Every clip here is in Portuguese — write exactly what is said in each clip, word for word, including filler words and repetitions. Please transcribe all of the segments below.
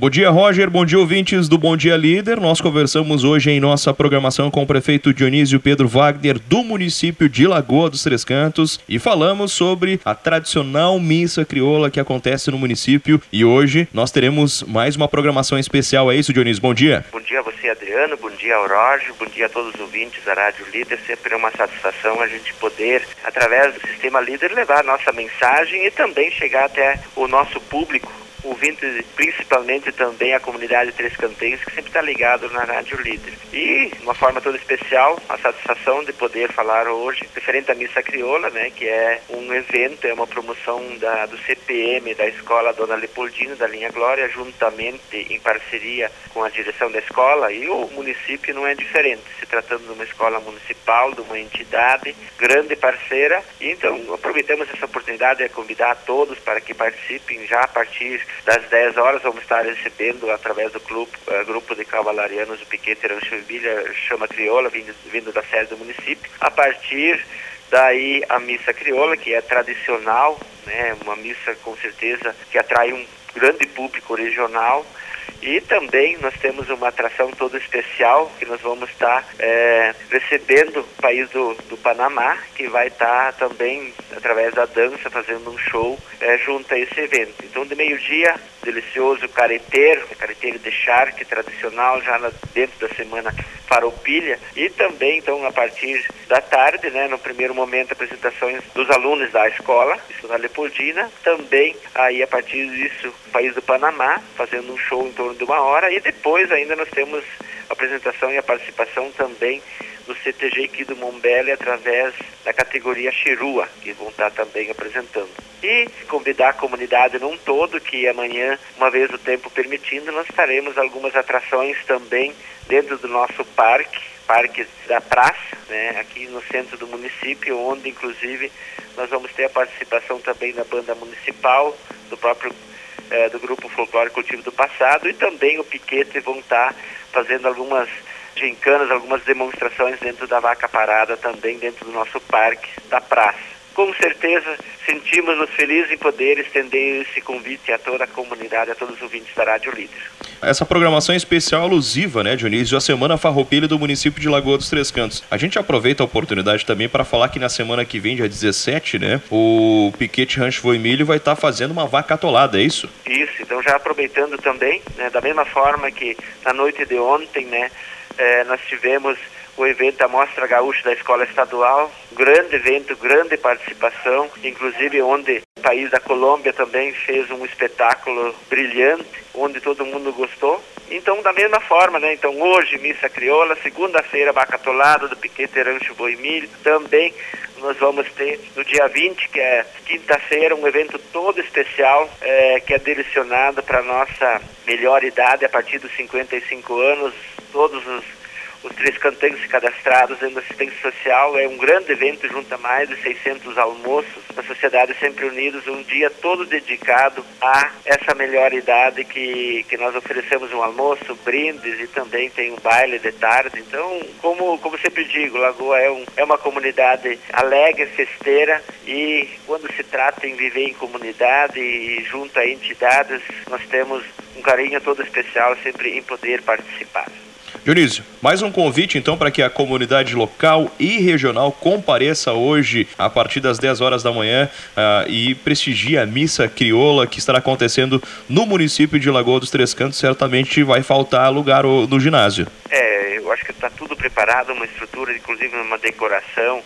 Bom dia, Roger. Bom dia, ouvintes do Bom Dia Líder. Nós conversamos hoje em nossa programação com o prefeito Dionísio Pedro Wagner do município de Lagoa dos Três Cantos e falamos sobre a tradicional missa crioula que acontece no município. E hoje nós teremos mais uma programação especial. É isso, Dionísio? Bom dia. Bom dia a você, Adriano. Bom dia ao Roger. Bom dia a todos os ouvintes da Rádio Líder. Sempre é uma satisfação a gente poder, através do Sistema Líder, levar a nossa mensagem e também chegar até o nosso público, ouvindo principalmente também a comunidade trescantense, que sempre está ligado na Rádio Líder. E, de uma forma toda especial, a satisfação de poder falar hoje referente à Missa Crioula, né, que é um evento, é uma promoção da, do C P M, da Escola Dona Leopoldina, da Linha Glória, juntamente em parceria com a direção da escola, e o município não é diferente, se tratando de uma escola municipal, de uma entidade grande parceira. E então aproveitamos essa oportunidade de convidar a todos para que participem já a partir das dez horas. Vamos estar recebendo através do clube, uh, grupo de cavalarianos do Piquete Rancho Joinville, chama crioula, vindo, vindo da sede do município. A partir daí a missa crioula, que é tradicional, né, uma missa com certeza que atrai um grande público regional. E também nós temos uma atração toda especial, que nós vamos estar é, recebendo o país do, do Panamá, que vai estar também, através da dança, fazendo um show é, junto a esse evento. Então, de meio-dia, delicioso careteiro, careteiro de charque tradicional, já na, dentro da semana farroupilha. E também, então, a partir da tarde, né, no primeiro momento, apresentações dos alunos da escola, isso na Leopoldina. Também, aí, a partir disso, o país do Panamá, fazendo um show em torno de uma hora. E depois ainda nós temos a apresentação e a participação também do C T G aqui do Mombele, através da categoria Chirua, que vão estar também apresentando. E convidar a comunidade num todo, que amanhã, uma vez o tempo permitindo, nós faremos algumas atrações também dentro do nosso parque, Parque da Praça, né, aqui no centro do município, onde inclusive nós vamos ter a participação também da banda municipal, do próprio É, do Grupo Folclore Cultivo do Passado, e também o Piquete vão estar fazendo algumas gincanas, algumas demonstrações dentro da Vaca Parada, também dentro do nosso parque da praça. Com certeza, sentimos-nos felizes em poder estender esse convite a toda a comunidade, a todos os ouvintes da Rádio Líder. Essa programação é especial alusiva, né, Dionísio, a Semana Farroupilha do município de Lagoa dos Três Cantos. A gente aproveita a oportunidade também para falar que na semana que vem, dia dezessete, né, o Piquete Rancho Joinville vai estar fazendo uma vaca atolada, é isso? Isso, então já aproveitando também, né, da mesma forma que na noite de ontem, né, é, nós tivemos o evento da Mostra Gaúcha da Escola Estadual, grande evento, grande participação, inclusive onde o país da Colômbia também fez um espetáculo brilhante, onde todo mundo gostou. Então, da mesma forma, né? Então, hoje, Missa Crioula, segunda-feira, Vaca Atolada do Piquete Rancho Joinville, também nós vamos ter no dia vinte, que é quinta-feira, um evento todo especial, é, que é direcionado para a nossa melhor idade, a partir dos cinquenta e cinco anos, todos os Os trescantenses cadastrados dentro da assistência social. É um grande evento, junta mais de seiscentos almoços da Sociedade Sempre Unidos, um dia todo dedicado a essa melhor idade, que, que nós oferecemos um almoço, brindes, e também tem um baile de tarde. Então, como, como sempre digo, Lagoa é, um, é uma comunidade alegre, festeira, e quando se trata em viver em comunidade e junto a entidades, nós temos um carinho todo especial sempre em poder participar. Dionísio, mais um convite então para que a comunidade local e regional compareça hoje a partir das dez horas da manhã uh, e prestigie a Missa Crioula que estará acontecendo no município de Lagoa dos Três Cantos. Certamente vai faltar lugar no ginásio. É, eu acho que está tudo preparado, uma estrutura, inclusive uma decoração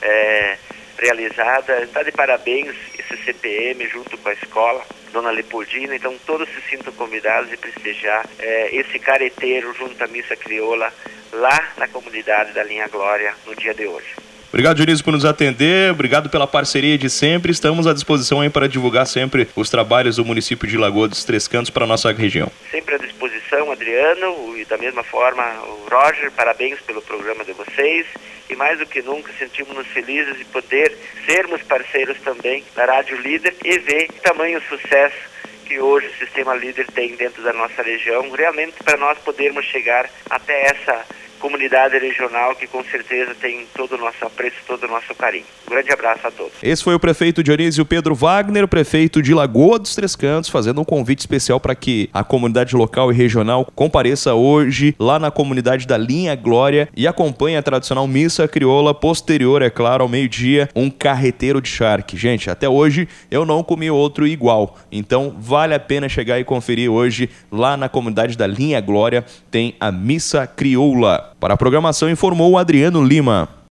é, realizada. Está de parabéns esse C P M junto com a escola Dona Leopoldina. Então todos se sintam convidados de prestigiar é, esse careteiro junto à Missa Crioula lá na comunidade da Linha Glória no dia de hoje. Obrigado, Dionísio, por nos atender. Obrigado pela parceria de sempre. Estamos à disposição aí para divulgar sempre os trabalhos do município de Lagoa dos Três Cantos para a nossa região. Sempre à disposição, Adriano, e da mesma forma o Roger. Parabéns pelo programa de vocês. E mais do que nunca sentimos-nos felizes de poder sermos parceiros também da Rádio Líder e ver tamanho sucesso que hoje o Sistema Líder tem dentro da nossa região, realmente para nós podermos chegar até essa comunidade regional que com certeza tem todo o nosso apreço, todo o nosso carinho. Um grande abraço a todos. Esse foi o prefeito Dionísio Pedro Wagner, prefeito de Lagoa dos Três Cantos, fazendo um convite especial para que a comunidade local e regional compareça hoje lá na comunidade da Linha Glória e acompanhe a tradicional missa crioula, posterior, é claro, ao meio-dia, um carreteiro de charque. Gente, até hoje eu não comi outro igual, então vale a pena chegar e conferir hoje lá na comunidade da Linha Glória, tem a missa crioula. Para a programação informou o Adriano Lima.